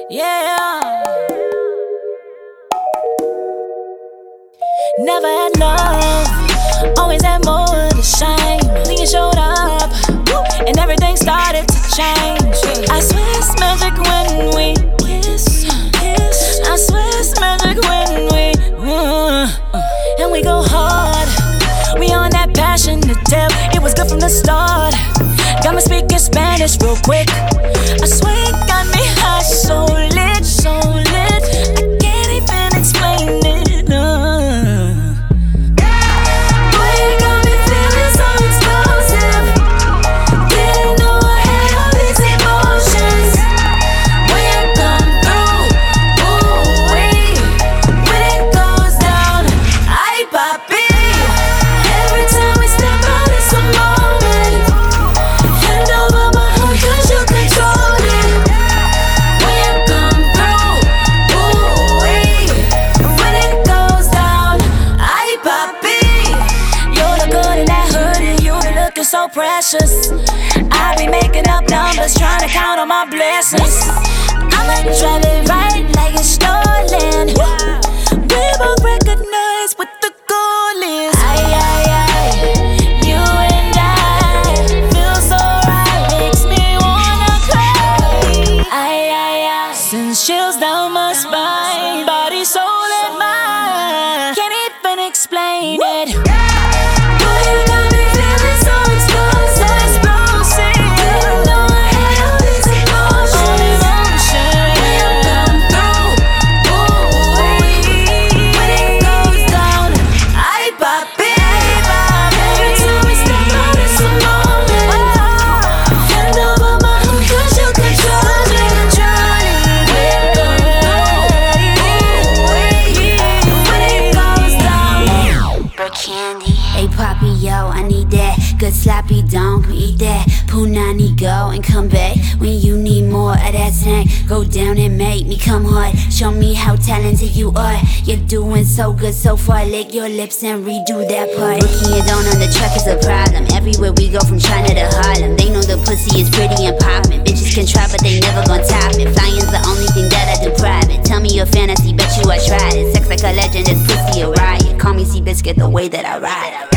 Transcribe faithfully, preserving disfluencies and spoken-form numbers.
Yeah. Never had love, always had more to shine. Then you showed up, and everything started to change. I swear it's magic when we kiss. I swear it's magic when we uh, and we go hard. We on that passion to tell. It was good from the start. Got me speaking Spanish real quick. I swear it got me high, so lit, so lit. I can't even explain it. Uh. Boy, you got me feeling so explosive. Didn't know I had all these emotions. When you come through, ooh wee. When it goes down, I pop it. Every time we step out, it's a moment. Hand over my heart, cause you control it. When you come through, ooh wee. When it goes down, I pop it. You look good in that hoodie, you be looking so precious. I be making up numbers, trying to count on my blessings. I'ma drive it right like it's stolen. We both recognize what the goal is. Aye, aye, aye. You and I feel so right, makes me wanna cry. Aye, aye, aye. Sends chills down my spine, body, soul, and mind. Can't even explain it. Boy, you got me feeling so explosive, so explosive. Didn't know I had all these emotions. All emotions. When you come through, ooh wee. When it goes down, I pop it. Every time we step out, it's a moment. Hand over my heart, cause you control it. When it comes through, ooh wee. When it goes down. For candy. Hey Poppy, yo, I need that good sloppy donk. Eat that punani, go and come back when you need more of that snack. Go down and make me come hard. Show me how talented you are. You're doing so good so far. Lick your lips and redo that part. Rookie and don't on the truck is a problem. Everywhere we go from China to Harlem, they know the pussy is pretty and poppin'. Bitches can try but they never gon' top it. Flying's the only thing that I do private. Tell me your fantasy, bet you I tried it. Sex like a legend, this pussy a riot. Call me Seabiscuit the way that I ride.